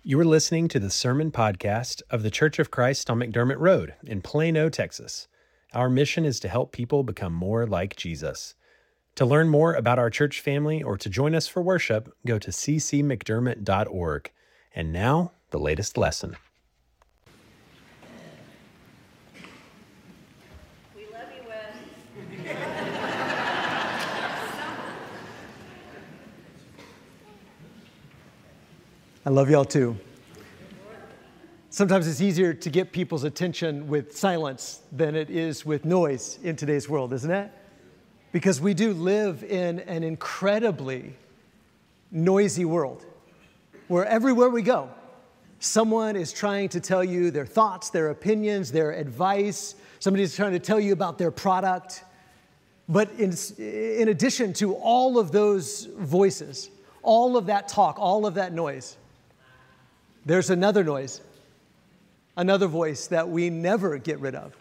You are listening to the sermon podcast of the Church of Christ on McDermott Road in Plano, Texas. Our mission is to help people become more like Jesus. To learn more about our church family or to join us for worship, go to ccmcdermott.org. And now, the latest lesson. We love you, Wes. I love y'all too. Sometimes it's easier to get people's attention with silence than it is with noise in today's world, isn't it? Because we do live in an incredibly noisy world where everywhere we go, someone is trying to tell you their thoughts, their opinions, their advice. Somebody's trying to tell you about their product. But in addition to all of those voices, all of that talk, all of that noise, there's another noise, another voice that we never get rid of.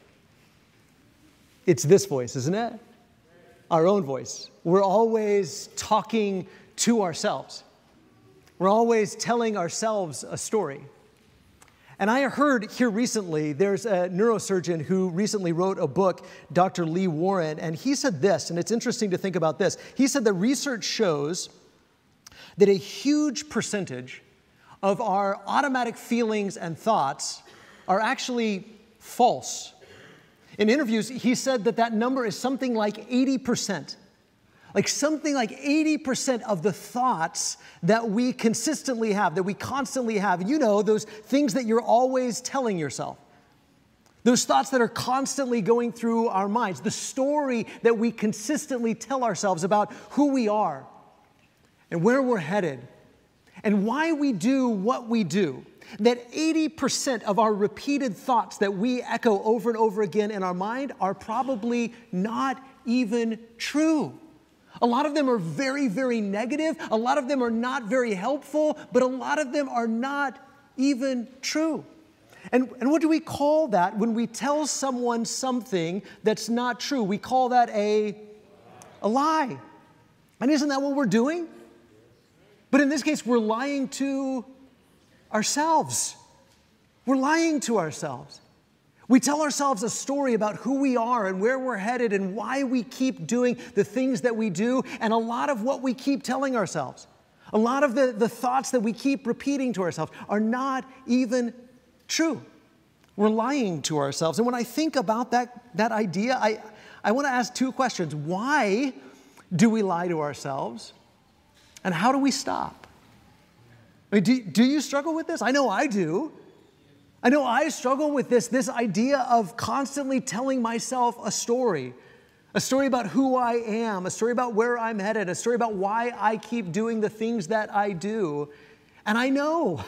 It's this voice, isn't it? Our own voice. We're always talking to ourselves. We're always telling ourselves a story. And I heard here recently, there's a neurosurgeon who recently wrote a book, Dr. Lee Warren, and he said this, and it's interesting to think about this. He said that research shows that a huge percentage of our automatic feelings and thoughts are actually false. In interviews, he said that that number is something like 80%. Like something like 80% of the thoughts that we consistently have, that we constantly have, you know, those things that you're always telling yourself. Those thoughts that are constantly going through our minds, the story that we consistently tell ourselves about who we are and where we're headed and why we do what we do, that 80% of our repeated thoughts that we echo over and over again in our mind are probably not even true. A lot of them are very, very negative. A lot of them are not very helpful, but a lot of them are not even true. And what do we call that when we tell someone something that's not true? We call that a lie. And isn't that what we're doing? But in this case, we're lying to ourselves. We're lying to ourselves. We tell ourselves a story about who we are and where we're headed and why we keep doing the things that we do, and a lot of what we keep telling ourselves, a lot of the thoughts that we keep repeating to ourselves are not even true. We're lying to ourselves. And when I think about that idea, I want to ask two questions. Why do we lie to ourselves? And how do we stop? I mean, do you struggle with this? I know I do. I know I struggle with this idea of constantly telling myself a story about who I am, a story about where I'm headed, a story about why I keep doing the things that I do. And I know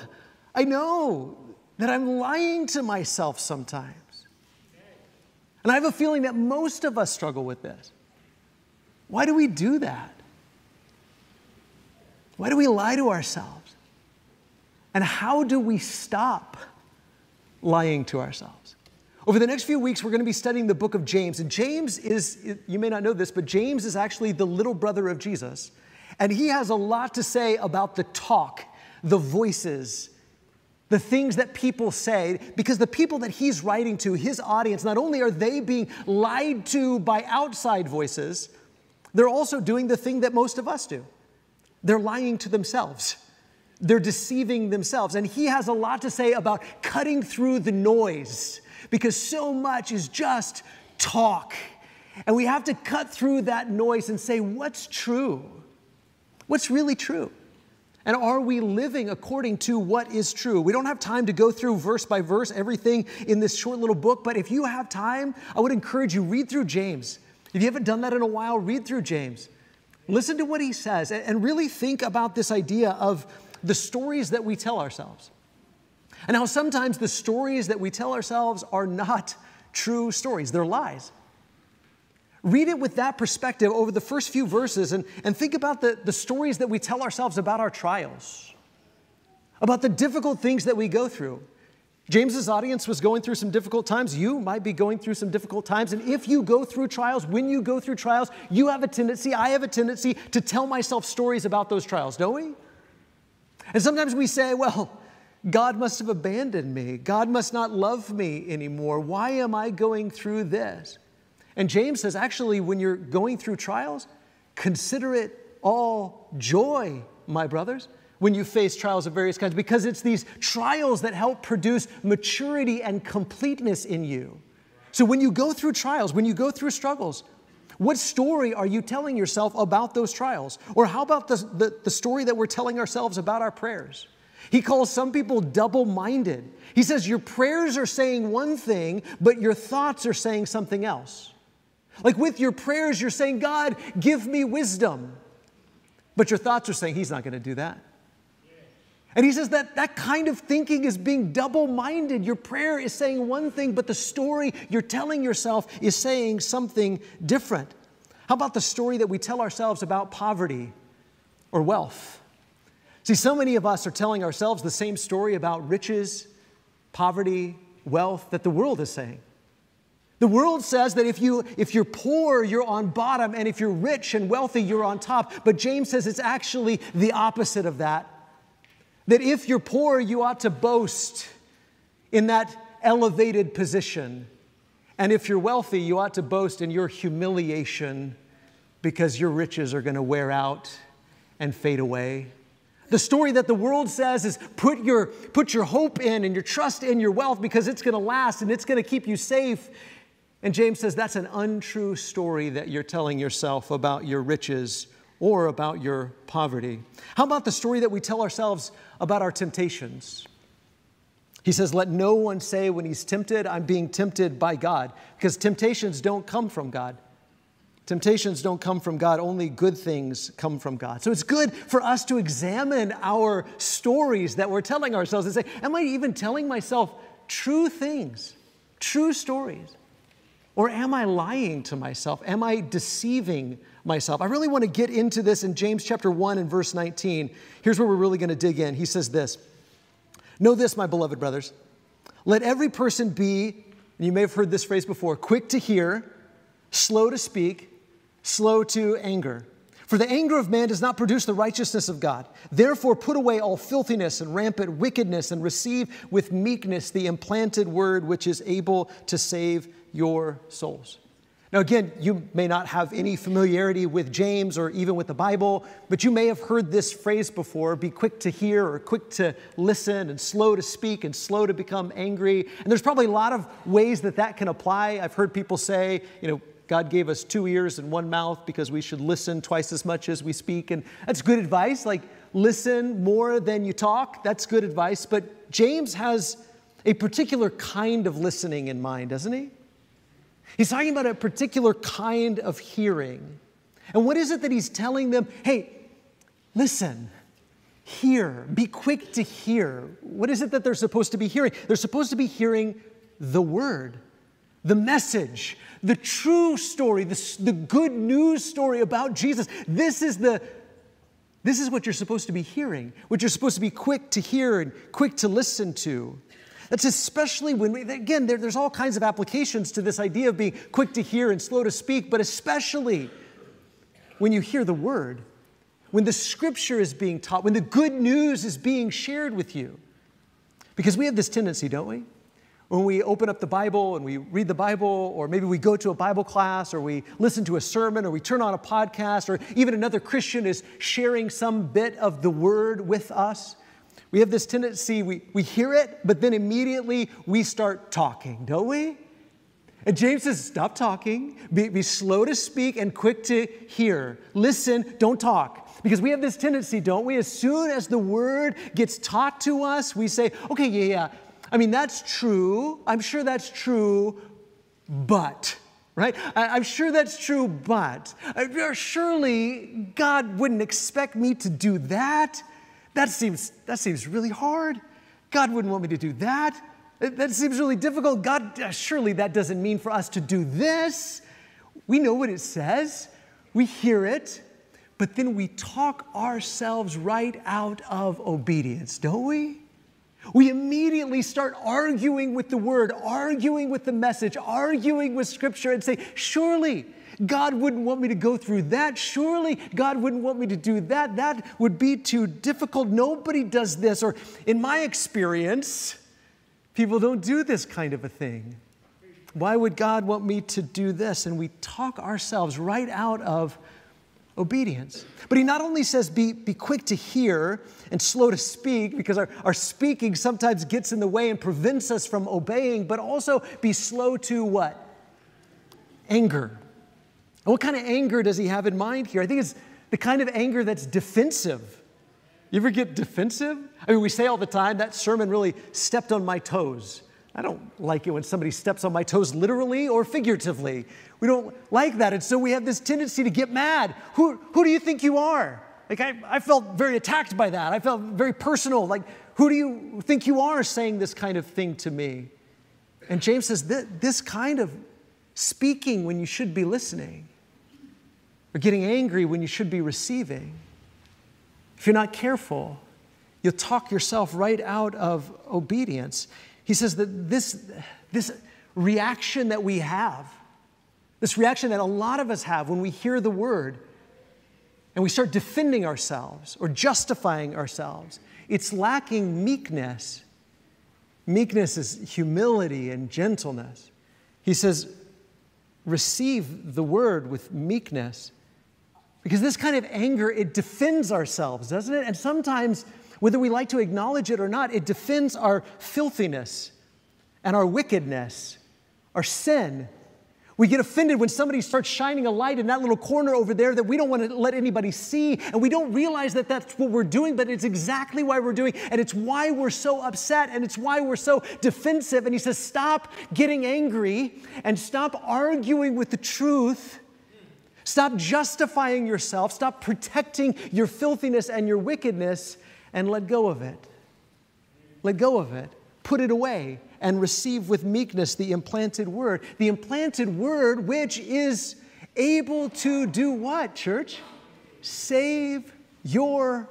that I'm lying to myself sometimes. And I have a feeling that most of us struggle with this. Why do we do that? Why do we lie to ourselves? And how do we stop lying to ourselves? Over the next few weeks, we're going to be studying the book of James. And James is, you may not know this, but James is actually the little brother of Jesus. And he has a lot to say about the talk, the voices, the things that people say, because the people that he's writing to, his audience, not only are they being lied to by outside voices, they're also doing the thing that most of us do. They're lying to themselves. They're deceiving themselves. And he has a lot to say about cutting through the noise, because so much is just talk. And we have to cut through that noise and say, what's true? What's really true? And are we living according to what is true? We don't have time to go through verse by verse everything in this short little book, but if you have time, I would encourage you, read through James. If you haven't done that in a while, read through James. Listen to what he says and really think about this idea of the stories that we tell ourselves. And how sometimes the stories that we tell ourselves are not true stories, they're lies. Read it with that perspective over the first few verses and think about the stories that we tell ourselves about our trials, about the difficult things that we go through. James's audience was going through some difficult times. You might be going through some difficult times. And if you go through trials, when you go through trials, you have a tendency, I have a tendency to tell myself stories about those trials, don't we? And sometimes we say, well, God must have abandoned me. God must not love me anymore. Why am I going through this? And James says, actually, when you're going through trials, consider it all joy, my brothers, when you face trials of various kinds, because it's these trials that help produce maturity and completeness in you. So when you go through trials, when you go through struggles, what story are you telling yourself about those trials? Or how about the story that we're telling ourselves about our prayers? He calls some people double-minded. He says your prayers are saying one thing, but your thoughts are saying something else. Like with your prayers, you're saying, God, give me wisdom. But your thoughts are saying, He's not going to do that. And he says that kind of thinking is being double-minded. Your prayer is saying one thing, but the story you're telling yourself is saying something different. How about the story that we tell ourselves about poverty or wealth? See, so many of us are telling ourselves the same story about riches, poverty, wealth that the world is saying. The world says that if you're poor, you're on bottom, and if you're rich and wealthy, you're on top. But James says it's actually the opposite of that. That if you're poor, you ought to boast in that elevated position. And if you're wealthy, you ought to boast in your humiliation because your riches are going to wear out and fade away. The story that the world says is put your hope in and your trust in your wealth because it's going to last and it's going to keep you safe. And James says that's an untrue story that you're telling yourself about your riches or about your poverty. How about the story that we tell ourselves about our temptations? He says, let no one say when he's tempted, I'm being tempted by God, because temptations don't come from God. Temptations don't come from God. Only good things come from God. So it's good for us to examine our stories that we're telling ourselves and say, am I even telling myself true things, true stories? Or am I lying to myself? Am I deceiving myself? I really want to get into this in James chapter 1 and verse 19. Here's where we're really going to dig in. He says this, know this, my beloved brothers, let every person be, and you may have heard this phrase before, quick to hear, slow to speak, slow to anger. For the anger of man does not produce the righteousness of God. Therefore, put away all filthiness and rampant wickedness and receive with meekness the implanted word which is able to save your souls. Now, again, you may not have any familiarity with James or even with the Bible, but you may have heard this phrase before, be quick to hear or quick to listen and slow to speak and slow to become angry. And there's probably a lot of ways that can apply. I've heard people say, God gave us 2 ears and 1 mouth because we should listen twice as much as we speak. And that's good advice, like listen more than you talk. That's good advice. But James has a particular kind of listening in mind, doesn't he? He's talking about a particular kind of hearing. And what is it that he's telling them? Hey, listen, hear, be quick to hear. What is it that they're supposed to be hearing? They're supposed to be hearing the word, the message, the true story, the good news story about Jesus. This is what you're supposed to be hearing, what you're supposed to be quick to hear and quick to listen to. That's especially when, again, there's all kinds of applications to this idea of being quick to hear and slow to speak, but especially when you hear the word, when the scripture is being taught, when the good news is being shared with you. Because we have this tendency, don't we? When we open up the Bible and we read the Bible, or maybe we go to a Bible class, or we listen to a sermon, or we turn on a podcast, or even another Christian is sharing some bit of the word with us. We have this tendency, we hear it, but then immediately we start talking, don't we? And James says, stop talking, be slow to speak and quick to hear. Listen, don't talk. Because we have this tendency, don't we? As soon as the word gets taught to us, we say, okay, yeah. I mean, that's true. I'm sure that's true, but, right? I'm sure that's true, but surely God wouldn't expect me to do that. That seems really hard. God wouldn't want me to do that. That seems really difficult. God, surely that doesn't mean for us to do this. We know what it says. We hear it. But then we talk ourselves right out of obedience, don't we? We immediately start arguing with the word, arguing with the message, arguing with Scripture and say, surely God wouldn't want me to go through that. Surely God wouldn't want me to do that. That would be too difficult. Nobody does this. Or in my experience, people don't do this kind of a thing. Why would God want me to do this? And we talk ourselves right out of obedience. But he not only says be quick to hear and slow to speak, because our speaking sometimes gets in the way and prevents us from obeying, but also be slow to what? Anger. And what kind of anger does he have in mind here? I think it's the kind of anger that's defensive. You ever get defensive? I mean, we say all the time, that sermon really stepped on my toes. I don't like it when somebody steps on my toes literally or figuratively. We don't like that. And so we have this tendency to get mad. Who do you think you are? Like I felt very attacked by that. I felt very personal. Like, who do you think you are saying this kind of thing to me? And James says this kind of speaking when you should be listening, or getting angry when you should be receiving, if you're not careful, you'll talk yourself right out of obedience. He says that this reaction that we have, this reaction that a lot of us have when we hear the word and we start defending ourselves or justifying ourselves, it's lacking meekness. Meekness is humility and gentleness. He says, receive the word with meekness, because this kind of anger, it defends ourselves, doesn't it? And sometimes, whether we like to acknowledge it or not, it defends our filthiness and our wickedness, our sin. We get offended when somebody starts shining a light in that little corner over there that we don't want to let anybody see, and we don't realize that that's what we're doing, but it's exactly why we're doing, and it's why we're so upset, and it's why we're so defensive. And he says, stop getting angry and stop arguing with the truth. Stop justifying yourself. Stop protecting your filthiness and your wickedness, and let go of it. Let go of it. Put it away and receive with meekness the implanted word. The implanted word which is able to do what, church? Save your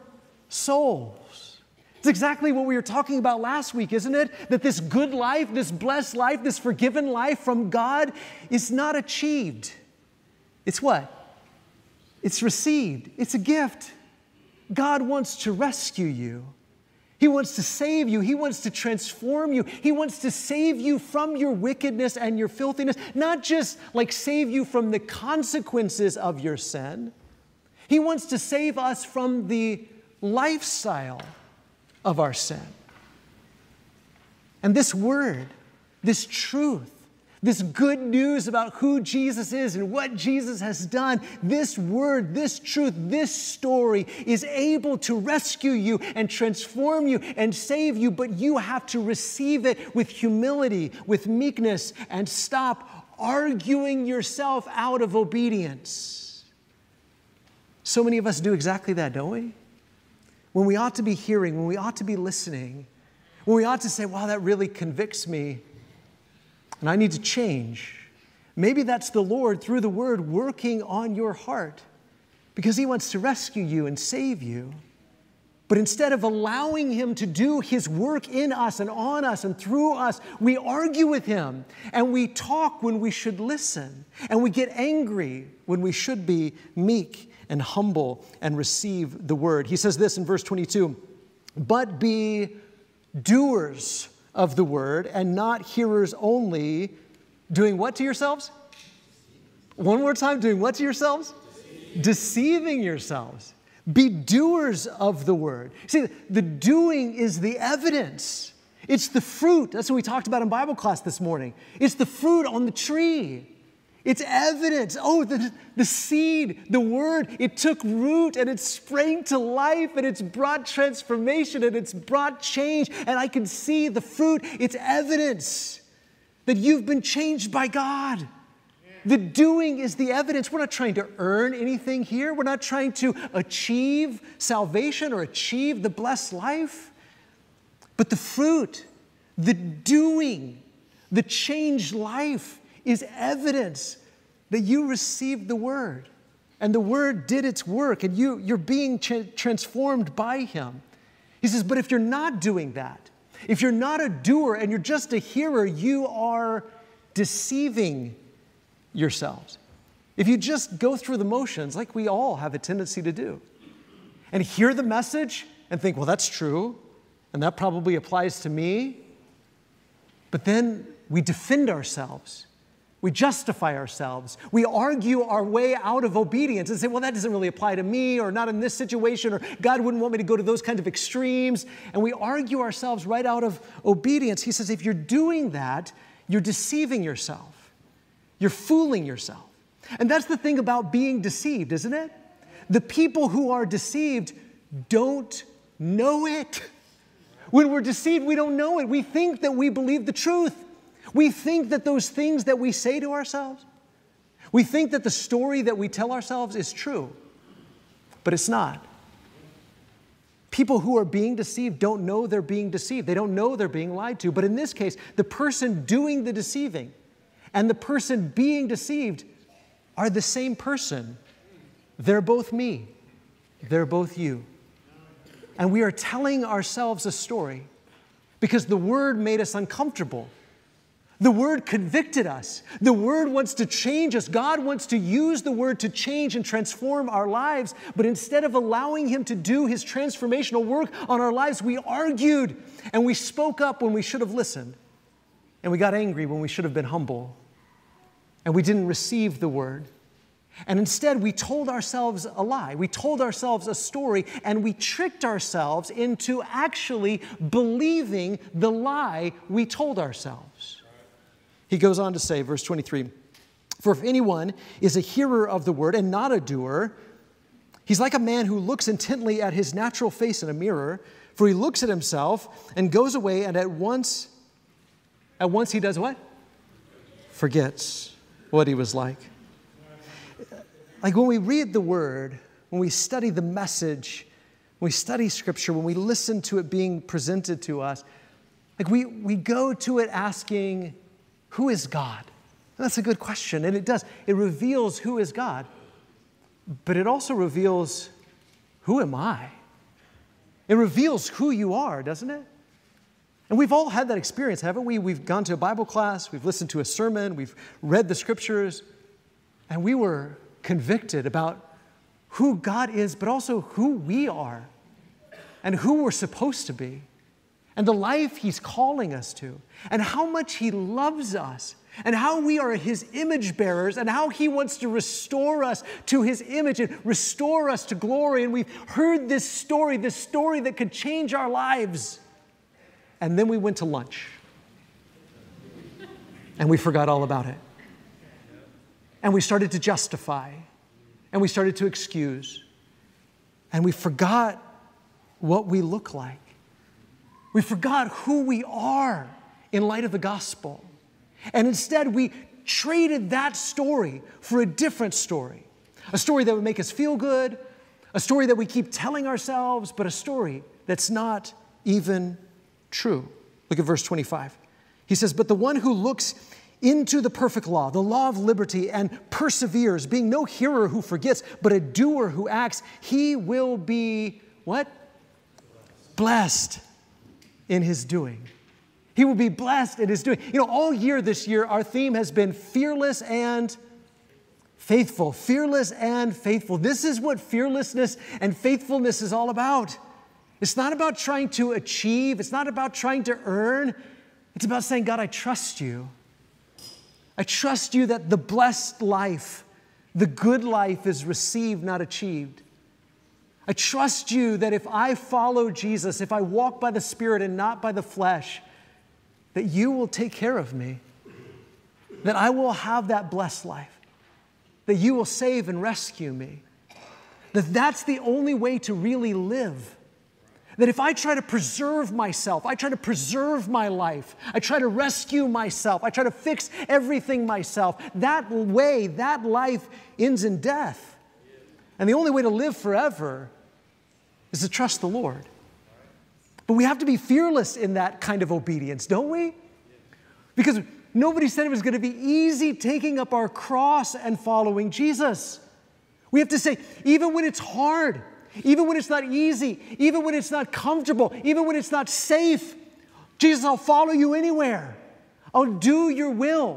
souls. It's exactly what we were talking about last week, isn't it? That this good life, this blessed life, this forgiven life from God is not achieved. It's what? It's received. It's a gift. God wants to rescue you. He wants to save you. He wants to transform you. He wants to save you from your wickedness and your filthiness, not just like save you from the consequences of your sin. He wants to save us from the lifestyle of our sin. And this word, this truth, this good news about who Jesus is and what Jesus has done, this word, this truth, this story is able to rescue you and transform you and save you, but you have to receive it with humility, with meekness, and stop arguing yourself out of obedience. So many of us do exactly that, don't we? When we ought to be hearing, when we ought to be listening, when we ought to say, wow, that really convicts me, and I need to change. Maybe that's the Lord, through the word, working on your heart because He wants to rescue you and save you. But instead of allowing Him to do His work in us and on us and through us, we argue with Him and we talk when we should listen, and we get angry when we should be meek and humble and receive the word. He says this in verse 22, but be doers of the word and not hearers only, doing what to yourselves? One more time, doing what to yourselves? Deceiving yourselves. Be doers of the word. See, the doing is the evidence. It's the fruit. That's what we talked about in Bible class this morning. It's the fruit on the tree. It's evidence. Oh, the seed, the word, it took root and it sprang to life and it's brought transformation and it's brought change. And I can see the fruit. It's evidence that you've been changed by God. The doing is the evidence. We're not trying to earn anything here. We're not trying to achieve salvation or achieve the blessed life. But the fruit, the doing, the changed life is evidence that you received the word and the word did its work and you're being transformed by Him. He says, but if you're not doing that, if you're not a doer and you're just a hearer, you are deceiving yourselves. if you just go through the motions, like we all have a tendency to do, and hear the message and think, well, that's true, and that probably applies to me, but then we defend ourselves. We justify ourselves. We argue our way out of obedience and say, well, that doesn't really apply to me, or not in this situation, or God wouldn't want me to go to those kinds of extremes. And we argue ourselves right out of obedience. He says, if you're doing that, you're deceiving yourself. You're fooling yourself. And that's the thing about being deceived, isn't it? The people who are deceived don't know it. When we're deceived, we don't know it. We think that we believe the truth. We think that those things that we say to ourselves, we think that the story that we tell ourselves is true, but it's not. People who are being deceived don't know they're being deceived. They don't know they're being lied to. But in this case, the person doing the deceiving and the person being deceived are the same person. They're both me. They're both you. And we are telling ourselves a story because the Word made us uncomfortable. The Word convicted us. The Word wants to change us. God wants to use the Word to change and transform our lives. But instead of allowing Him to do His transformational work on our lives, we argued and we spoke up when we should have listened. And we got angry when we should have been humble. And we didn't receive the Word. And instead, we told ourselves a lie. We told ourselves a story, and we tricked ourselves into actually believing the lie we told ourselves. He goes on to say, verse 23, for if anyone is a hearer of the word and not a doer, he's like a man who looks intently at his natural face in a mirror, for he looks at himself and goes away, and at once he does what? Forgets what he was like. Like when we read the word, when we study the message, when we study Scripture, when we listen to it being presented to us, like we go to it asking, who is God? And that's a good question, and it does. It reveals who is God, but it also reveals, who am I? It reveals who you are, doesn't it? And we've all had that experience, haven't we? We've gone to a Bible class, we've listened to a sermon, we've read the Scriptures, and we were convicted about who God is, but also who we are and who we're supposed to be and the life He's calling us to and how much He loves us and how we are His image bearers and how He wants to restore us to His image and restore us to glory. And we've heard this story that could change our lives. And then we went to lunch and we forgot all about it. And we started to justify, and we started to excuse, and we forgot what we look like. We forgot who we are in light of the gospel. And instead, we traded that story for a different story, a story that would make us feel good, a story that we keep telling ourselves, but a story that's not even true. Look at verse 25. He says, but the one who looks into the perfect law, the law of liberty, and perseveres, being no hearer who forgets, but a doer who acts, he will be what? Blessed in his doing. He will be blessed in his doing. You know, all year this year, our theme has been fearless and faithful. Fearless and faithful. This is what fearlessness and faithfulness is all about. It's not about trying to achieve. It's not about trying to earn. It's about saying, God, I trust you. I trust you that the blessed life, the good life is received, not achieved. I trust you that if I follow Jesus, if I walk by the Spirit and not by the flesh, that you will take care of me, that I will have that blessed life, that you will save and rescue me, that that's the only way to really live. That if I try to preserve myself, I try to preserve my life, I try to rescue myself, I try to fix everything myself, that way, that life ends in death. And the only way to live forever is to trust the Lord. But we have to be fearless in that kind of obedience, don't we? Because nobody said it was going to be easy taking up our cross and following Jesus. We have to say, even when it's hard, even when it's not easy, even when it's not comfortable, even when it's not safe, Jesus, I'll follow you anywhere. I'll do your will.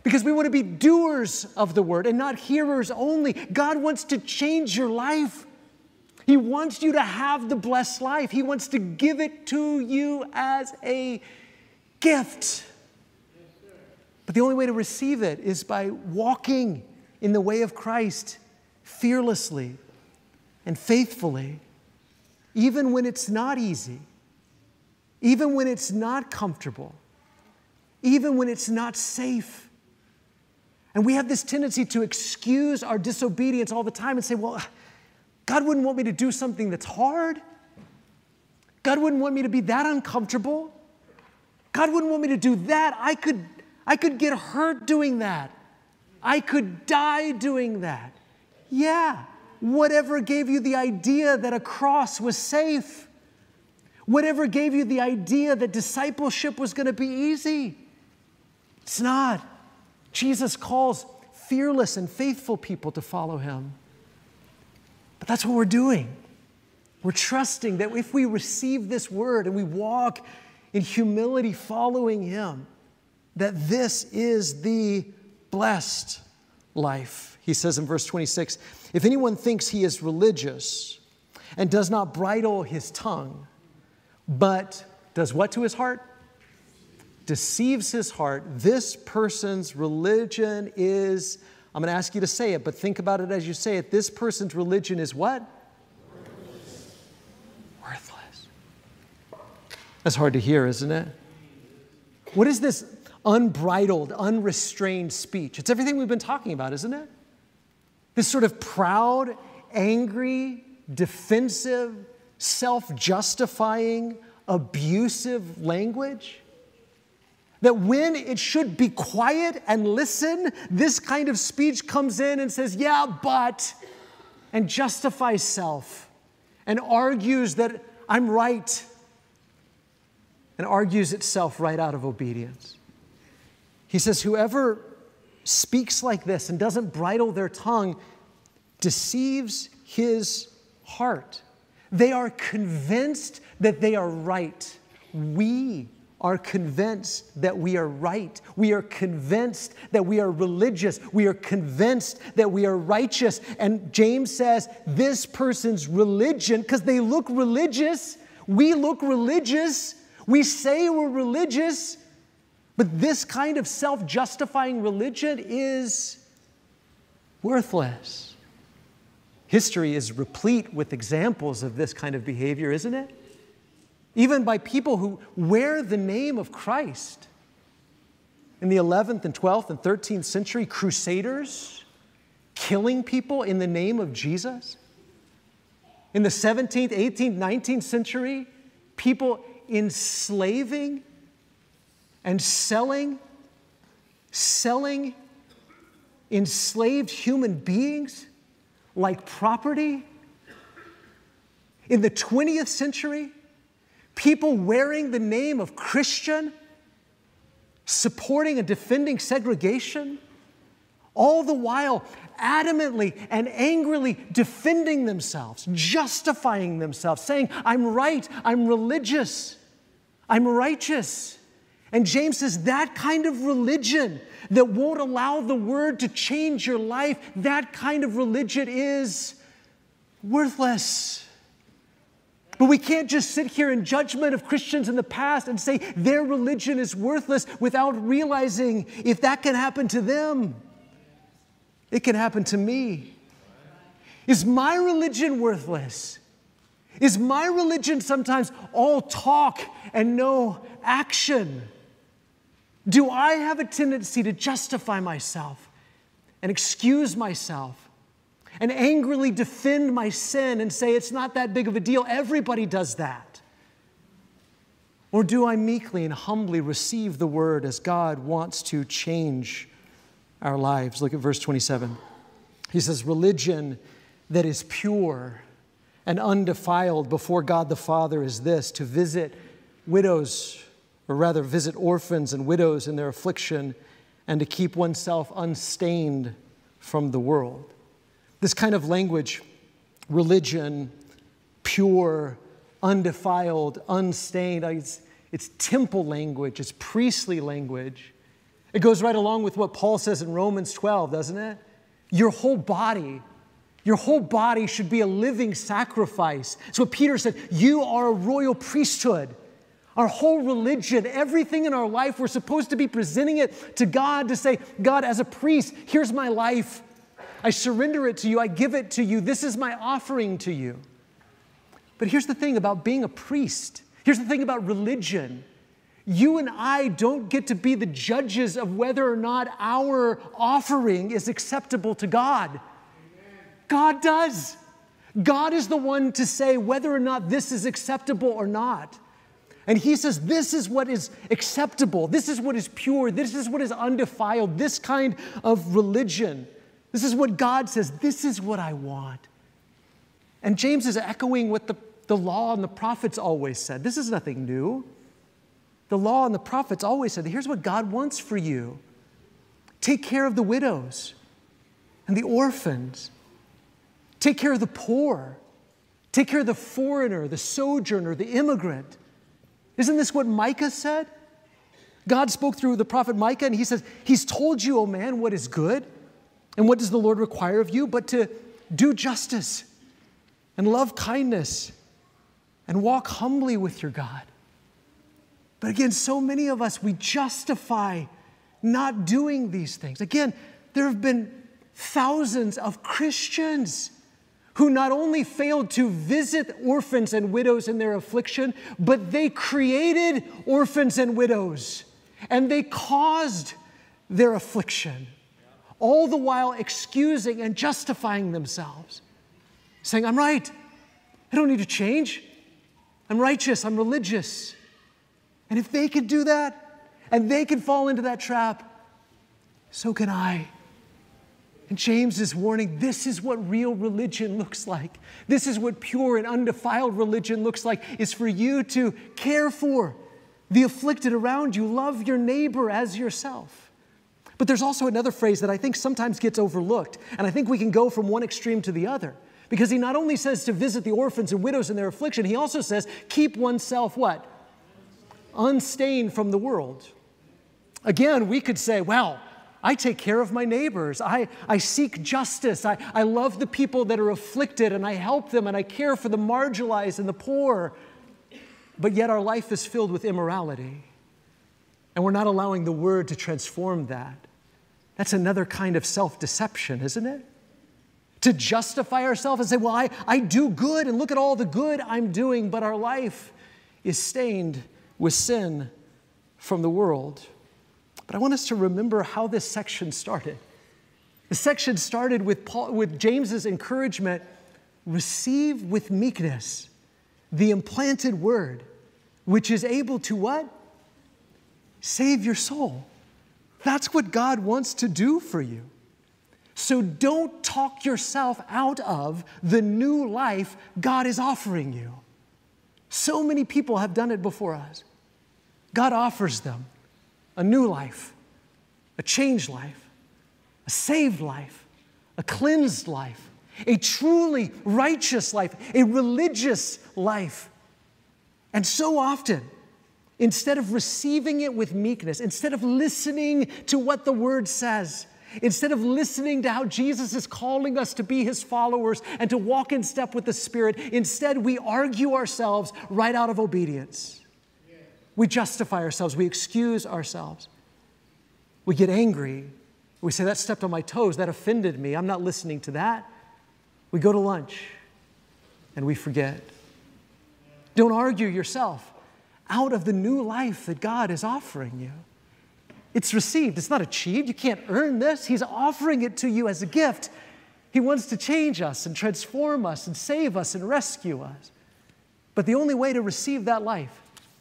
because we want to be doers of the word and not hearers only. God wants to change your life. He wants you to have the blessed life. He wants to give it to you as a gift. But the only way to receive it is by walking in the way of Christ fearlessly and faithfully, even when it's not easy, even when it's not comfortable, even when it's not safe. And we have this tendency to excuse our disobedience all the time and say, well, God wouldn't want me to do something that's hard. God wouldn't want me to be that uncomfortable. God wouldn't want me to do that. I could get hurt doing that. I could die doing that. Yeah, whatever gave you the idea that a cross was safe, whatever gave you the idea that discipleship was going to be easy, it's not. Jesus calls fearless and faithful people to follow him. But that's what we're doing. We're trusting that if we receive this word and we walk in humility following him, that this is the blessed life. He says in verse 26, if anyone thinks he is religious and does not bridle his tongue, but does what to his heart? Deceives his heart, this person's religion is, I'm going to ask you to say it, but think about it as you say it. This person's religion is what? Worthless. That's hard to hear, isn't it? What is this unbridled, unrestrained speech? It's everything we've been talking about, isn't it? This sort of proud, angry, defensive, self-justifying, abusive language. That when it should be quiet and listen, this kind of speech comes in and says, yeah, but, and justifies self and argues that I'm right and argues itself right out of obedience. He says, whoever speaks like this and doesn't bridle their tongue deceives his heart. They are convinced that they are right. We are convinced that we are right. We are convinced that we are religious. We are convinced that we are righteous. And James says this person's religion, because they look religious, we look religious, we say we're religious, but this kind of self-justifying religion is worthless. History is replete with examples of this kind of behavior, isn't it? Even by people who wear the name of Christ. In the 11th and 12th and 13th century, crusaders killing people in the name of Jesus. In the 17th, 18th, 19th century, people enslaving and selling enslaved human beings like property. In the 20th century, people wearing the name of Christian, supporting and defending segregation, all the while adamantly and angrily defending themselves, justifying themselves, saying, I'm right, I'm religious, I'm righteous. And James says that kind of religion that won't allow the word to change your life, that kind of religion is worthless. But we can't just sit here in judgment of Christians in the past and say their religion is worthless without realizing if that can happen to them, it can happen to me. Is my religion worthless? Is my religion sometimes all talk and no action? Do I have a tendency to justify myself and excuse myself and angrily defend my sin and say it's not that big of a deal? Everybody does that. Or do I meekly and humbly receive the word as God wants to change our lives? Look at verse 27. He says, religion that is pure and undefiled before God the Father is this, to visit widows, or rather visit orphans and widows in their affliction, and to keep oneself unstained from the world. This kind of language, religion, pure, undefiled, unstained, it's temple language, it's priestly language. It goes right along with what Paul says in Romans 12, doesn't it? Your whole body should be a living sacrifice. That's what Peter said. You are a royal priesthood. Our whole religion, everything in our life, we're supposed to be presenting it to God to say, God, as a priest, here's my life. I surrender it to you. I give it to you. This is my offering to you. But here's the thing about being a priest. Here's the thing about religion. You and I don't get to be the judges of whether or not our offering is acceptable to God. Amen. God does. God is the one to say whether or not this is acceptable or not. And He says, this is what is acceptable. This is what is pure. This is what is undefiled. This kind of religion. This is what God says. This is what I want. And James is echoing what the law and the prophets always said. This is nothing new. The law and the prophets always said, here's what God wants for you. Take care of the widows and the orphans. Take care of the poor. Take care of the foreigner, the sojourner, the immigrant. Isn't this what Micah said? God spoke through the prophet Micah, and he says, He's told you, O man, what is good. And what does the Lord require of you? But to do justice and love kindness and walk humbly with your God. But again, so many of us, we justify not doing these things. Again, there have been thousands of Christians who not only failed to visit orphans and widows in their affliction, but they created orphans and widows, and they caused their affliction, all the while excusing and justifying themselves, saying, I'm right, I don't need to change, I'm righteous, I'm religious. And if they could do that, and they can fall into that trap, so can I. And James is warning, this is what real religion looks like. This is what pure and undefiled religion looks like, is for you to care for the afflicted around you, love your neighbor as yourself. But there's also another phrase that I think sometimes gets overlooked, and I think we can go from one extreme to the other. Because he not only says to visit the orphans and widows in their affliction, he also says, keep oneself what? Unstained from the world. Again, we could say, well, I take care of my neighbors. I seek justice. I love the people that are afflicted, and I help them, and I care for the marginalized and the poor. But yet our life is filled with immorality, and we're not allowing the Word to transform that. That's another kind of self-deception, isn't it? To justify ourselves and say, well, I do good, and look at all the good I'm doing, but our life is stained with sin from the world. But I want us to remember how this section started. The section started with James's encouragement, receive with meekness the implanted word, which is able to what? Save your soul. That's what God wants to do for you. So don't talk yourself out of the new life God is offering you. So many people have done it before us. God offers them a new life, a changed life, a saved life, a cleansed life, a truly righteous life, a religious life. And so often, instead of receiving it with meekness, instead of listening to what the Word says, instead of listening to how Jesus is calling us to be His followers and to walk in step with the Spirit, instead we argue ourselves right out of obedience. We justify ourselves. We excuse ourselves. We get angry. We say, that stepped on my toes. That offended me. I'm not listening to that. We go to lunch and we forget. Don't argue yourself out of the new life that God is offering you. It's received. It's not achieved. You can't earn this. He's offering it to you as a gift. He wants to change us and transform us and save us and rescue us. But the only way to receive that life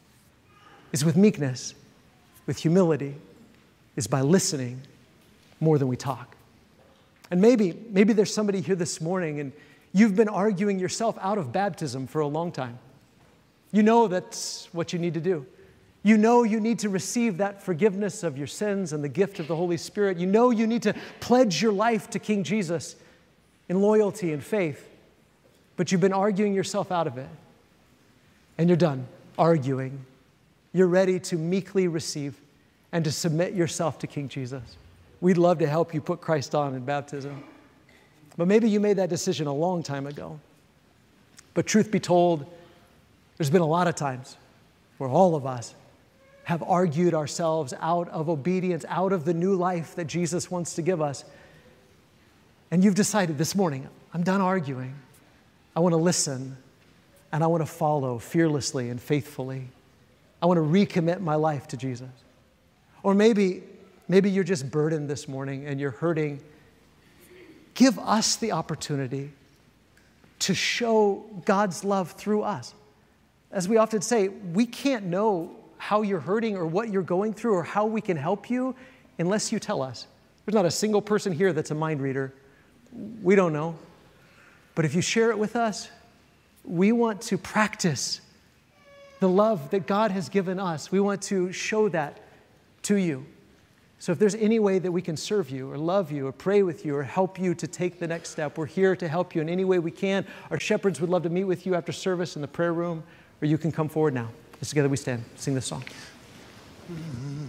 is with meekness, with humility, is by listening more than we talk. And maybe there's somebody here this morning and you've been arguing yourself out of baptism for a long time. You know that's what you need to do. You know you need to receive that forgiveness of your sins and the gift of the Holy Spirit. You know you need to pledge your life to King Jesus in loyalty and faith. But you've been arguing yourself out of it. And you're done arguing. You're ready to meekly receive. and to submit yourself to King Jesus. We'd love to help you put Christ on in baptism. But maybe you made that decision a long time ago. But truth be told, there's been a lot of times where all of us have argued ourselves out of obedience, out of the new life that Jesus wants to give us. And you've decided this morning, I'm done arguing. I want to listen, and I want to follow fearlessly and faithfully. I want to recommit my life to Jesus. Or maybe you're just burdened this morning and you're hurting. Give us the opportunity to show God's love through us. As we often say, we can't know how you're hurting or what you're going through or how we can help you unless you tell us. There's not a single person here that's a mind reader. We don't know. But if you share it with us, we want to practice the love that God has given us. We want to show that to you. So if there's any way that we can serve you or love you or pray with you or help you to take the next step, we're here to help you in any way we can. Our shepherds would love to meet with you after service in the prayer room, or you can come forward now. As together we stand, sing this song.